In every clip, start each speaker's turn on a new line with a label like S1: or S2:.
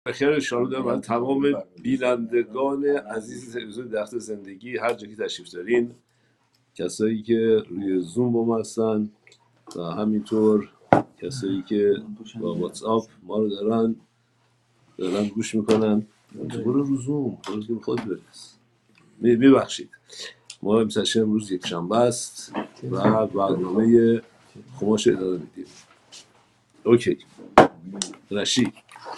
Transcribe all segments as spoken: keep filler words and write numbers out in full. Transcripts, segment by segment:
S1: بخیر شما دارم برای تمام بینندگان عزیز تلویزیون درخت زندگی هر جا که تشریف دارین، کسایی که روی زوم با ما هستن و همینطور کسایی که با واتس اپ ما رو دارن دارن گوش میکنن. برو رو زوم، برو زوم خود برس. میبخشید ما امساش امروز یک شنبه است و برنامه خماش اداره میدیم. اوکی رشید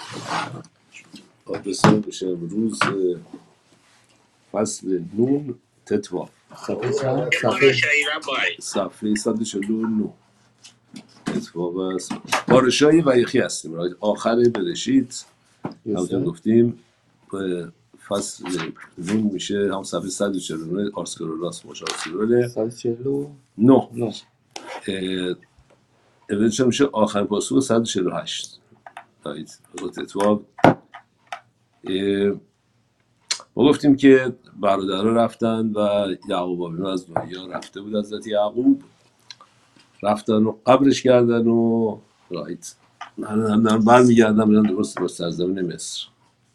S1: آدرسه بشه امروز فصل نون تتوا صفحه صفحه صد و چهل و نه تتوا و پارشای ویخی هستیم. آخر برشید همونطور گفتیم فصل نون میشه هم صفحه صد و چهل و نه آرسکرولاس مشارسیروله
S2: صد و چهل و
S1: نه اولیش میشه آخر پاسو صد و چهل و هشت دایید تتوا. ما گفتیم که برادرها رفتن و یعقوب آبینا از دنیا رفته بود. حضرت یعقوب رفتن و قبرش کردن و رایت من برمیگردم میرن درست به سرزمین مصر.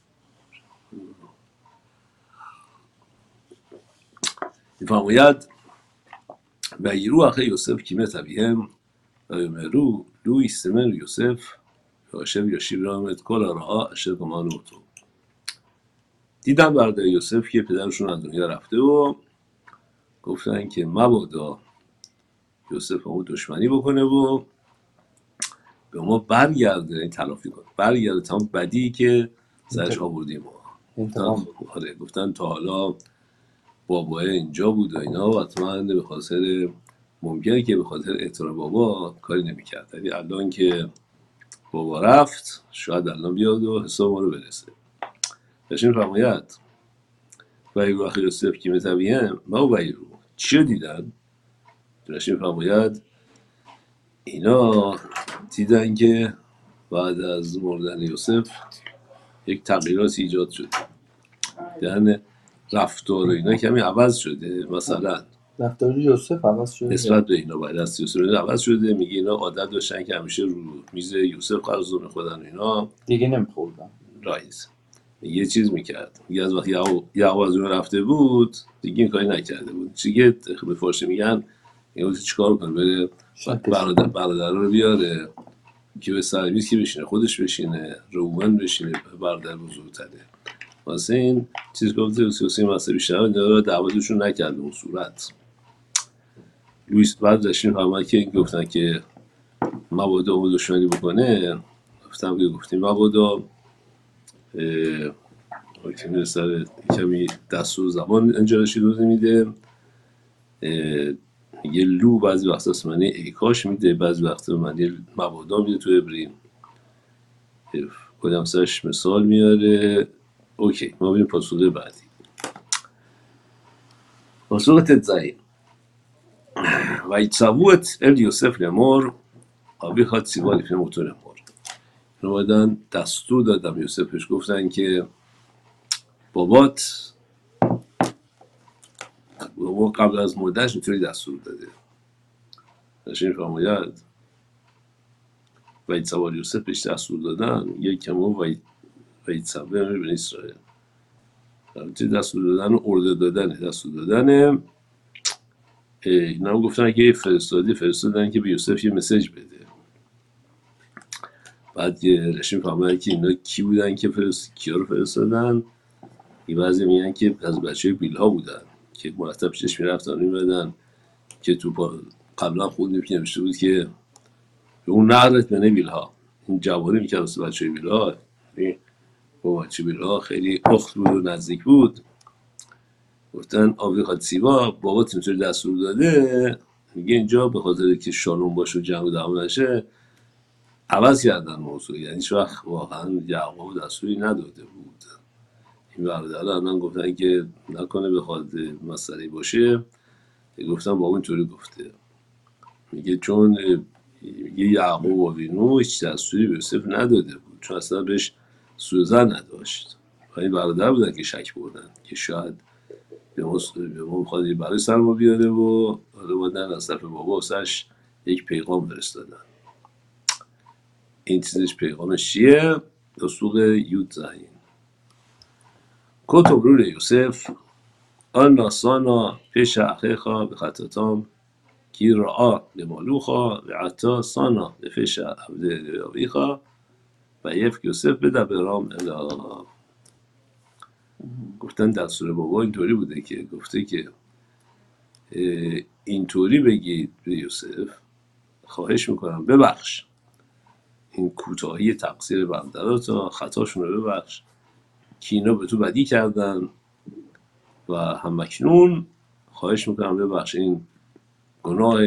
S1: میفرماید و یرو اخی یوسف کیمه طبیهم و یمرو لو ایستمن یوسف و اشب یاشیب رامت کل آرها اشب گمان اوتو. دیدن برادر یوسف که پدرشون از دنیا رفته و گفتن که مبادا یوسف اون دشمنی بکنه و به ما برگرده، این تلافی کنه، برگرده تمام بدی که سرش آوردیم ما.
S2: انتقام.
S1: آره گفتن تا حالا بابا اینجا بود و اینا و حتما به خاطر ممکنه که به خاطر احترام بابا کاری نمی‌کرد، ولی الان که بابا رفت شاید الان بیاد و حساب ما رو برسه. بشین فرماید و ایرو اخی یوسف که متویم ما و ایرو چی دیدن؟ بشین فرماید اینا دیدن که بعد از مردن یوسف یک تغییراتی ایجاد شده، یعنی رفتار اینا کمی عوض شده. مثلا
S2: رفتار یوسف عوض شده
S1: نسبت به اینا بعد از یوسف عوض شده. میگه اینا عادت داشتن که همیشه رو میز یوسف غذا میخوردن، اینا
S2: دیگه نمیخوردن.
S1: رایز یه چیز میکرد. میگه از وقتی یعقوب از اون رفته بود دیگه این کاری نکرده بود. چیگه به فارسی میگن این چیکار کنه؟ بره برادر برادر رو بیاره که به سرویس که بشینه، خودش بشینه، رومن بشینه، برادر بزرگتره. واسه این چیز گفته سیاسی مسئله بیشتر داره دعوتشون نکرده اون صورت. لوئیس بعد داشتیم همه که گفتن که مبادا اون دشمنی بکنه، گفتم که گفتیم مبادا که سر کمی دستور زمان انجارشی دوزی میده. میگه لو بعضی وقتا اسمانی ای کاش میده، بعضی وقتا معنی مبادا میده تو عبری. کدام سرش مثال میاره. اوکی ما بریم پاسخ بعدی. پاسخ تتزایی و یتصوت ال یوسف لمر آبی خواد سیوا لیفن موتور لمر. نمایدن دستور دادم یوسفش، گفتن که بابات بابا قبل از مردنش اینطوری دستور داده. نشین فرماید و یتصوت یوسف بهش دستور دادن یک کمو و یتصوت بن اسرائیل. دستور دادن و ارده دادنه. دستور دادنه اینا هم گفتن که فرستادی فرستادن که به یوسف یه مسیج بده. بعد یه رشیم فهمید که اینا کی بودن که فرست کیا رو فرستادن. این بعضی میگن که از بچه بیلها بودن که مرتب پیشش میرفتن و میمدن که تو قبلا خود که نوشته بود که اون نهرت بنه بیلها، این جوانی میکرد واسه بچه بیلها. با بچه بیلها خیلی اخت بود و نزدیک بود. گفتن آبی خواهد سیوا بابات اینطور دستور داده. میگه اینجا به خاطر که شالون باشه و جمع دعوا نشه عوض کردن موضوع. یعنی هیچ وقت واقعا یعقوب دستوری نداده بود. این برادرها الان گفتن که نکنه بخواد مسئله باشه. گفتن بابا اینطوری گفته. میگه چون میگه یعقوب و وینو هیچ دستوری به یوسف نداده بود، چون اصلا بهش سوزن نداشت. و این برادر بودن که شک بردن که شاید به ما بخواد یه برای سر ما بیاره و حالا بودن از طرف بابا واسش یک پیغام فرستادن. این چیزش پیغامش چیه؟ دستوق یود زین کتب رو لیوسف آن ناسانا پیش اخیخا به خطتام کی رعا به مالوخا و عطا سانا به پیش عبده یاویخا و یفک یوسف بده به رام الا. گفتن دستور بابا اینطوری بوده که گفته که اینطوری بگید به یوسف خواهش میکنم ببخش این کوتاهی تقصیر برادرات، خطاشون رو ببخش که اینا به تو بدی کردن و هم اکنون خواهش میکنم ببخش این گناه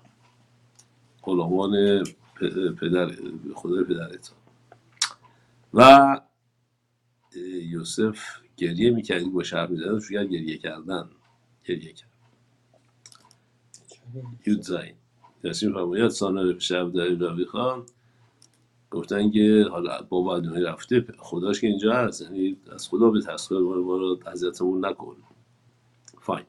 S1: غلامان پدر خدای پدرت. و یوسف گریه میکردی با شرم میزدن شوگر گریه کردن گریه کرد. یود زین یاسین فرماید سانه شب در راوی خان گفتن که حالا بابا دنیا رفته خداش که اینجا هست، یعنی از خدا به تسخیر ما رو اذیتمون نکن. فاین.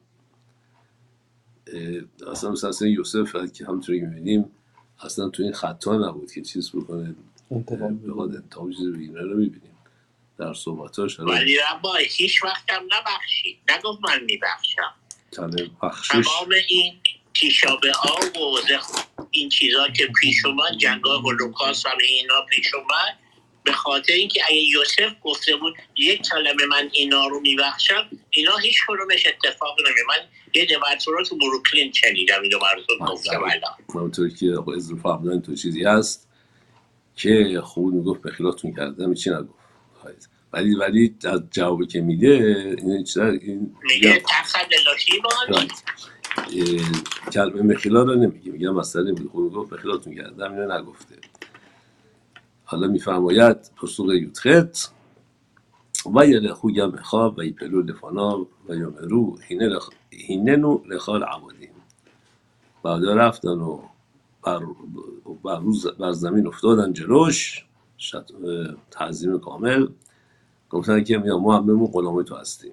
S1: اصلا مثلا یوسف که همونطوری که می‌بینیم اصلا تو این خطا نبود که چیز بکنه بخواد انتقام چیزی بگیره. رو می‌بینیم در صحبتاش.
S3: ولی ربا هیچ وقتم نبخشید، نگفت من میبخشم.
S1: تمام بخشش
S3: تمام این تیشابه ها و این چیزا که پیش اومد، جنگای هولوکاست و اینا پیش اومد به خاطر اینکه اگه یوسف گفته بود یک کلمه من اینا رو میبخشم، اینا هیچ کدومش اتفاق نمیه. من یه دفعه رو تو بروکلین شنیدم اینو براتون گفتم. الان
S1: همونطور که آقا عزرا فهمیدن تو چیزی هست که خود میگفت به خیلاتون کردم چی نگفت، ولی ولی از جوابی که میده این چیزا این
S3: میگه تخد لاشی بان
S1: کلمه مخیلا رو نمیگه، میگه مثلا خود گفت به خیلاتون کردم اینو نگفته. حالا میفرماید پسوق یوتخت و یه خوگم خواب و یه پلو لفانا و یه مرو هینه نو لخال عمادیم. بعدا رفتن و بر, بر, روز بر زمین افتادن جلوش تعظیم کامل گفتن که ما هممون غلام تو هستیم.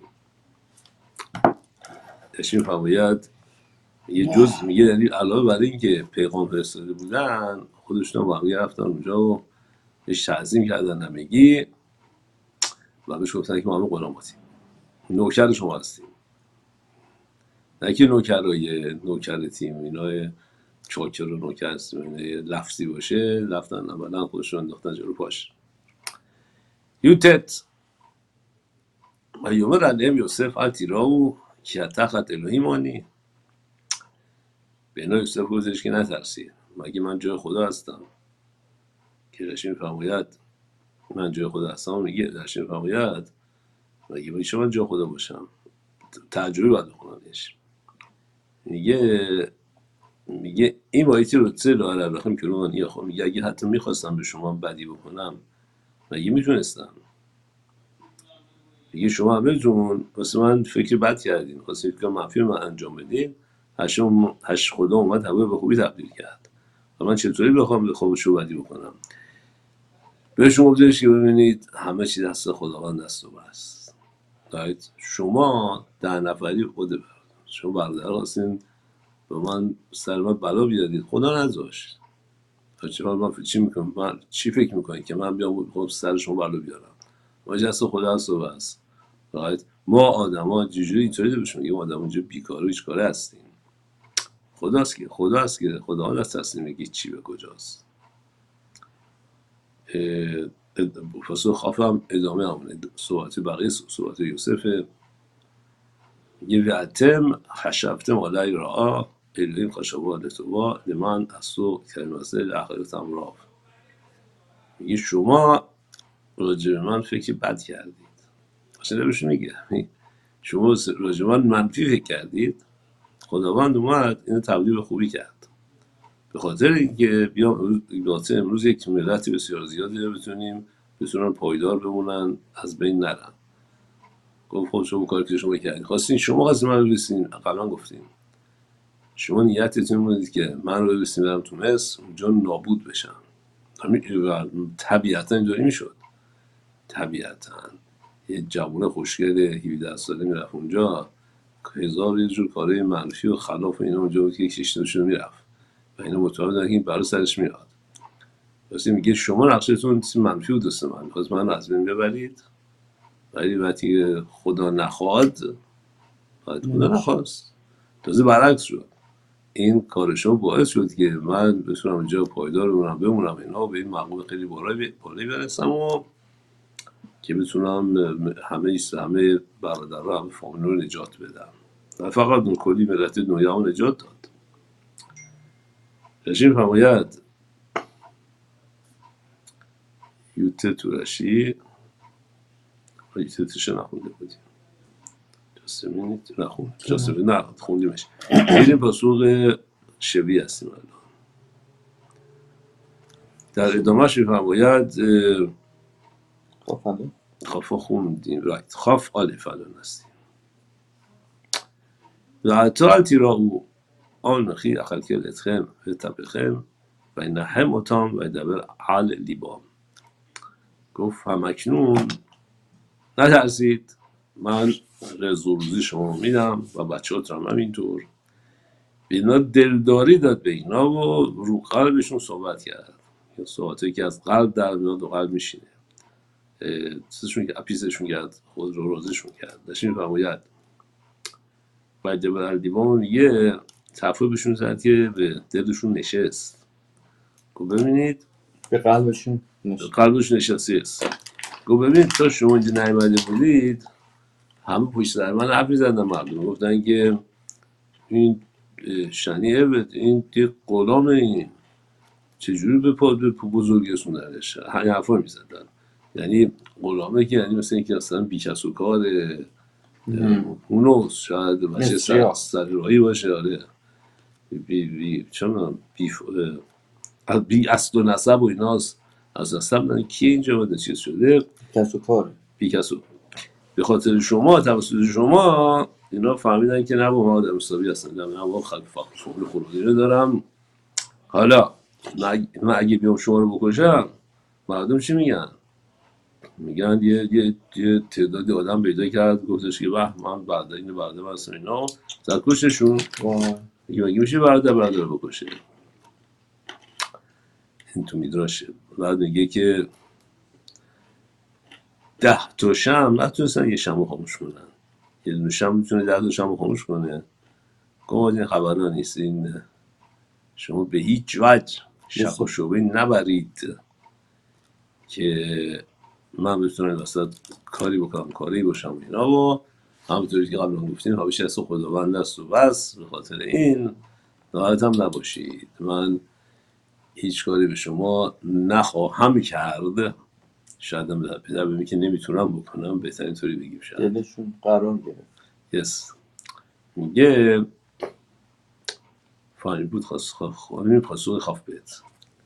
S1: اشین فرماید یه جز میگه یعنی علاوه بر این که پیغام فرستاده بودن خودشون با هم رفتن اونجا و بهش تعظیم کردن همگی و بهش گفتن که ما همه غلاماتیم، نوکر شما هستیم. نه که نوکرای نوکر تیم اینا چاکر و نوکر هستیم اینا لفظی باشه. رفتن اولا خودشون انداختن جلو پاش. یوتت و یومر علیهم یوسف التیراو که تخت الهیمانی به اینا یوسف گفتش که نترسید مگه من جای خدا هستم. که رشین فرماید من جای خدا هستم. میگه رشین فرماید مگه من شما جای خدا باشم. ترجمه باید بخونمش. میگه میگه این بایتی رو تسه لاره رخم که رو من یه خواهم میگه اگه حتی میخواستم به شما بدی بکنم مگه میتونستم. میگه شما همه‌تون واسه من فکر بد کردین، واسه فکر منفی من انجام بدین. هشم هش خدا اومد هوا به خوبی تبدیل کرد و من چطوری بخوام بخوام شو بدی بکنم. به شما گفتش که ببینید همه چیز دست خداوند است و بس. دارید شما در نفری خود شما برادر هستین و من سر من بلا بیارید خدا نذاشت. چه من چی میکنم من چی فکر میکنید که من بیام خود سر شما بلا بیارم. ما دست خدا است و بس. دارید ما آدما جوجوری اینطوری بهش میگیم آدما اینجا بیکار و هیچ کاره هستیم. خداست که خداست که خدا دست تصمیم میگه چی به کجاست. فصل خافم ادامه همونه صحبت بقیه صحبت یوسف. میگه وعتم خشبتم علی رعا الهیم خشبا لتوا لمن اصو کلمسه لآخرت امراف. میگه شما راجع به من فکر بد کردید. اصلا بهش میگه شما راجع به من منفی فکر کردید، خداوند اومد اینو تبدیل به خوبی کرد. به خاطر اینکه بیام امروز امروز یک ملت بسیار زیادی بتونیم بتونن پایدار بمونن از بین نرن. گفت خود شما کاری که شما کردین خواستین شما خواستین من رو بسین قبلا گفتیم شما نیتتون بودید که من رو بسین برم تو مصر اونجا نابود بشم. طبیعتا اینجوری میشد. طبیعتا یه جوان خوشگل هفده ساله میرفت اونجا هزار یه جور کارهای منفی و خلاف اینا اونجا بود که کشیده شده میرفت و اینا متوجه دارن که این برای سرش میاد راستی میگه شما نقشتون چیز منفی و دوست من خواست من از بین ببرید، ولی وقتی خدا نخواد باید خدا نخواست. تازه برعکس شد، این کار شما باعث شد که من بتونم اینجا پایدار بمونم بمونم اینا به این مقام خیلی بالایی برسم و که بتونم همه همه برادرها همه فامیل رو نجات بدم. و فقط اون کلی ملت دنیا رو نجات داد. رژیم فرماید یوته تورشی یوته تشه نخونده بودیم جاسمین نخوند جاسمین نه خوندیمش. میریم پاسوق شوی هستیم الان. در ادامهش میفرماید
S2: خب
S1: خافا خوندیم رایت خاف آلیف الان هستیم و حتی التی را او آن نخی اخل کلتخم و تبخم و این هم اتام و دبر عال لیبام. گفت همکنون نترسید، من رزق و روزی شما میدم و بچه‌هات هم همینطور. به اینا دلداری داد به اینا و رو قلبشون صحبت کرد، یا صحبتی که از قلب در میاد و قلب میشینه. چیزشون که اپیزشون کرد، خود رو روزشون کرد. داشتیم میفرماید باید دبر دیوان یه تفاهم بهشون زد که به دلشون نشست. گفت ببینید
S2: به قلبشون نشست
S1: قلبش نشسته است. گفت ببینید تا شما اینجا نیامده بودید همه پشت سر من حرف می‌زدن، مردم گفتن که این شنی عبد این دیگه غلام این چجوری به پا به بزرگی رسوندنش، همین حرفا می‌زدن. یعنی غلامه که یعنی مثل اینکه اصلا بی‌کس و کار اونو شاید باشه سر سر راهی باشه. آره بی بی چون بی بی اصل و نسب و ایناست، از نسب من کی اینجا بوده چیز شده
S2: کس و کاره
S1: بی کس و به خاطر شما توسط شما اینا فهمیدن که نه با ما آدم حسابی هستن، نه با خلق فقر شغل خلقی رو دارم. حالا من اگه بیام شما رو بکشم مردم چی میگن؟ میگن یه یه یه تعدادی آدم پیدا کرد گفتش که واه من بعد اینو بعد واسه اینا زد کششون. میگه مگه میشه برادر برادر بکشه؟ این تو میدراشه. بعد میگه که ده تا شم نتونستن یه شمو خاموش کنن، یه دونه شم میتونه ده تا شمو خاموش کنه. گفت این خبرها نیست، این شما به هیچ وجه شک و شبهه نبرید که من بتونم وسط کاری بکنم کاری باشم اینا و همونطوری که قبلا گفتیم حاویش از خداوند است و بس. به خاطر این ناراحت هم نباشید، من هیچ کاری به شما نخواهم کرد. شاید هم در پدر ببینی که نمیتونم بکنم، بهترین طوری بگیم شاید
S2: دلشون قرار گرفت.
S1: yes. میگه فانی بود خواست خواهیم پاسوق خاف بید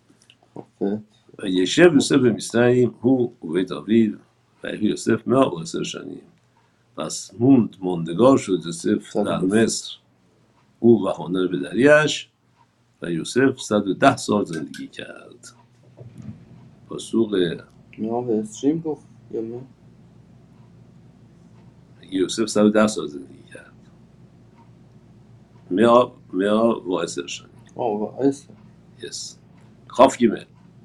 S1: و یه شب یوسف بمیستریم هو اوه داوید و یوسف ما اوسر شنیم. پس موند ماندگار شد یوسف در مصر، او و خانه به دریاش و یوسف صد و ده سال زندگی کرد. پاسوق
S2: میام به استریم گفت یا نه؟
S1: یوسف صد و ده سال زندگی کرد. میا میا و اسر شنیم.
S2: آه و اسر
S1: yes. خاف گیمه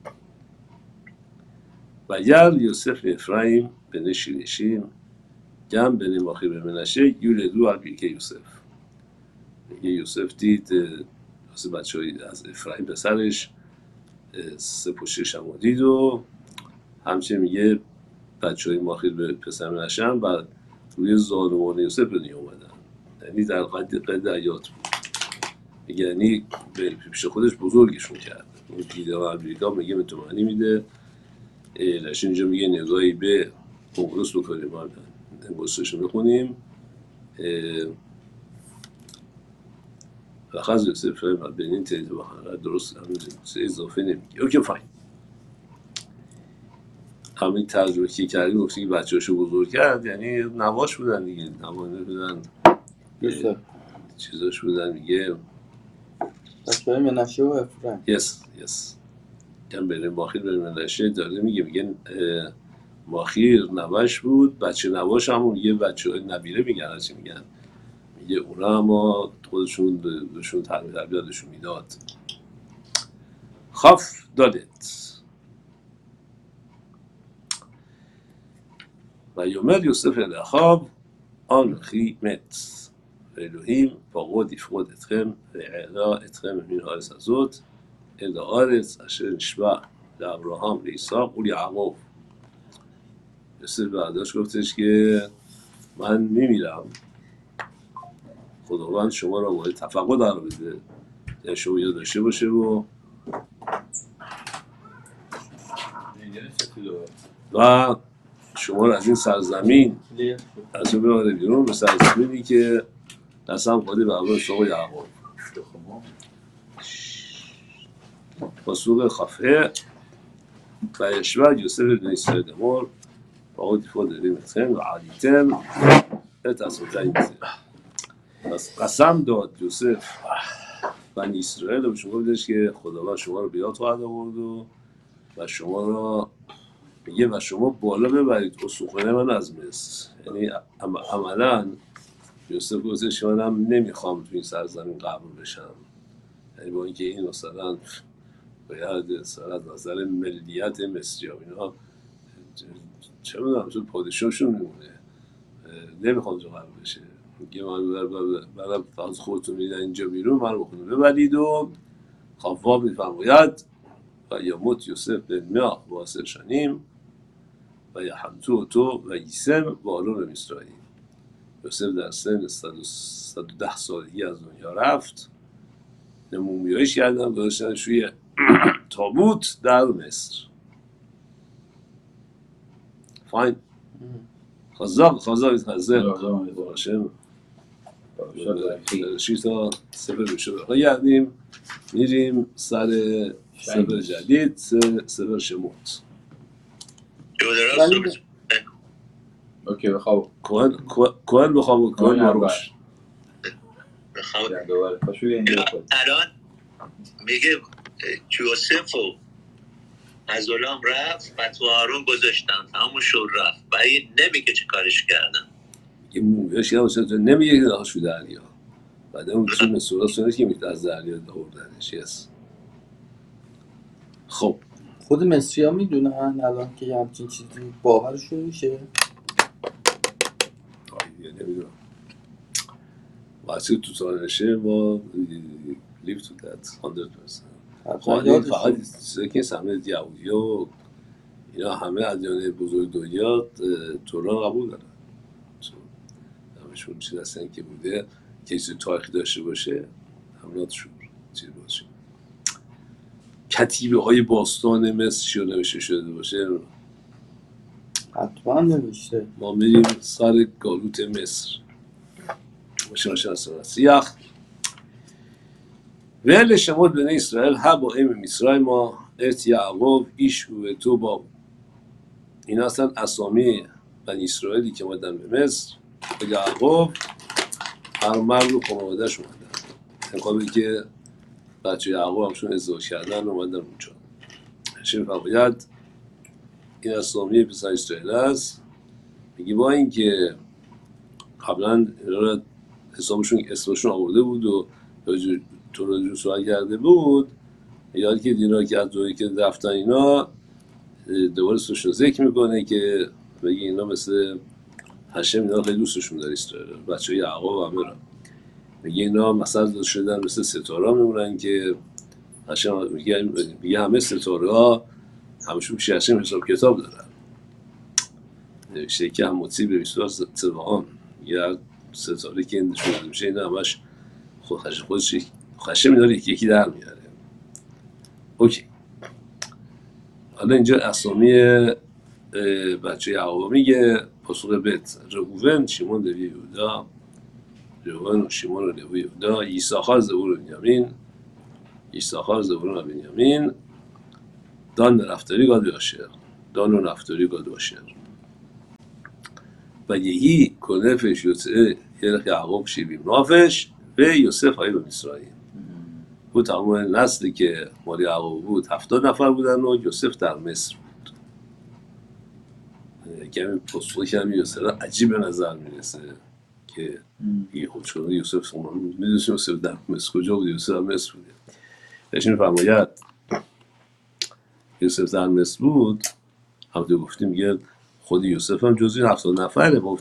S1: و یر یوسف افرایم به نشی نشیم گم به نماخی به منشه یول دو عبیر که یوسف. میگه یوسف دید واسه بچه های از افرایم پسرش سه پشتش هم دید و همچنین میگه بچه های ماخیر به پسر منشه هم بعد روی ظالمان یوسف به نیا اومدن، یعنی در قد قد عیات بود. میگه یعنی پیش خودش بزرگشون کرد. اون دیده و امریکا میگه به تو معنی میده لشن اینجا میگه نگاهی به قبرس بکنیم. ما انگوستش رو بخونیم و خز یوسف فرم و بینین تیزه بخونه درست همین اضافه نمیگه. اوکی فاین. همین تجربه که کردیم گفتی که بچه هاشو بزرگ کرد، یعنی نواش بودن دیگه، نوانه بودن چیزاش بودن دیگه،
S2: بچه های منشه و افرایم.
S1: یس یس کم بریم ماخیر بریم منشه داره میگه میگه ماخیر نواش بود، بچه نواش همون یه بچه های نبیره میگن هرچی میگن میگه اونا اما خودشون بهشون تربیتشون میداد. خاف دادت و یومر یوسف אל אחיו אנוכי מת ואלוהים פרוד יפרוד אתכם ויעלה אתכם מן הארץ הזאת אל הארץ אשר נשבע לאברהם ליצחק וליעקב. یوسف بعدش گفتش که من میمیرم، خداوند شما را باید تفقد قرار بده، یعنی شما یاد داشته باشه و و شما را از این سرزمین از اون ببره بیرون به سرزمینی که قسم خورده به ابراهیم اسحاق و یعقوب. פסוק כ"ה וישבע יוסף בן ישראל לאמור פרוד יפרוד אלוהים אתכם ועליתם את ארצותיהם בזה. אז قسم داد یوسف بنی اسرائیل و شما بودش که خداوند شما رو بیاد خواهد آورد و و شما را میگه و شما بالا ببرید استخوان من از مصر. یعنی عملا یوسف گفتش منم نمیخوام تو این سرزمین قبول بشم، یعنی با اینکه این مثلا باید سر از نظر ملیت مصری ها اینا چه میدونم تو پادشاهشون میمونه، نمیخوام جو قبول بشه. میگه من برم فقط خودتون میدن اینجا بیرون من رو بخونه ببرید و خواب میفرماید و یموت یوسف بن میا و عشر شنیم و یحنطوا אותו ویسم وارون مصرعیم. یوسف در سن صد و ده سالگی از دنیا رفت، مومیاییش کردن گذاشتنش روی تابوت در مصر. فاین خزاق خزاق خزاق باشم شیش تا سفر بشه بگردیم میریم سر سفر جدید، سفر شموت.
S4: اوکی بخواب
S1: کوهن کوهن بخواب کوهن ماروش
S3: الان میگه یوسف و از غلام رفت و تو هارون گذاشتن همون شد رفت ولی نمیگه چه کارش کردن.
S1: این مویش یه نمیگه که داخل شو دریا بعد اون چون مسئولا سونه که میگه از دریا آوردنش. یس خب
S2: خود مصری ها میدونن الان که همچین چیزی باورشون میشه؟
S1: آیدیه نمیدونم واسه تو سالشه ما لیو تو دت صد درصد. خب این فقط چیزی که سمه یهودی و اینا همه ادیان بزرگ دنیا توران قبول دارن، همشون چیز هستن که بوده که چیزی تاریخی داشته باشه هموناتشون چیز باشه. کتیبه های باستان مصر چی رو نوشته شده باشه
S2: حتما نوشته.
S1: ما میریم سر گالوت مصر باشه باشه اصلا سیخ ویل شمود بنی اسرائیل هبا ایم مصرای ما ات یعقوب ایش و تو با این اصلا اسامی بنی اسرائیلی که مادن به مصر به یعقوب هر مرد و خانواده‌اش اومدن، انقابه که بچه یعقوب همشون ازدواج کردن اومدن اونجا. هشم فرماید این اسامی پسر اسرائیل است. میگه با این که قبلا حسابشون اسمشون آورده بود و تو رو جو سوال کرده بود، یاد که دینا که از دوری که رفتن اینا دوباره سوشون ذکر میکنه که بگه اینا مثل هشم اینا خیلی دوستشون داره اسرائیل بچه یعقوب همه را میگه اینا مثلا شدن مثل ستاره ها میمونن که هشم میگه همه ستاره ها همشون پیش هشم حساب کتاب دارن نوشته که هم مطیب به بیستوار تبعان یا ستاره که نشون میشه اینا همش خودش خودش خشم اینا رو یکی یکی در میاره. اوکی حالا اینجا اسامی بچه یعقوب میگه پاسخ بیت روبن شیمون لوی یهودا روبن و شیمون و لوی یهودا یساخر زبور و بنیامین یساخر زبور و بنیامین دان نفتالی گاد باشر دان و نفتالی گاد باشر و یهی کنفش یوسف یلخ یعقوب شیبیم نافش و یوسف های به مصرعیم بود. تمام نسلی که مال یعقوب بود هفتاد نفر بودن و یوسف در مصر بود. کمی پاسخی کمی یوسف عجیب به نظر میرسه که یه خود شده یوسف میدونست یوسف در مصر کجا بود، یوسف در مصر بود. بهشون فرماید یوسف در مصر بود همونطور گفتیم میگه خود یوسف هم جزوی هفتاد نفره. با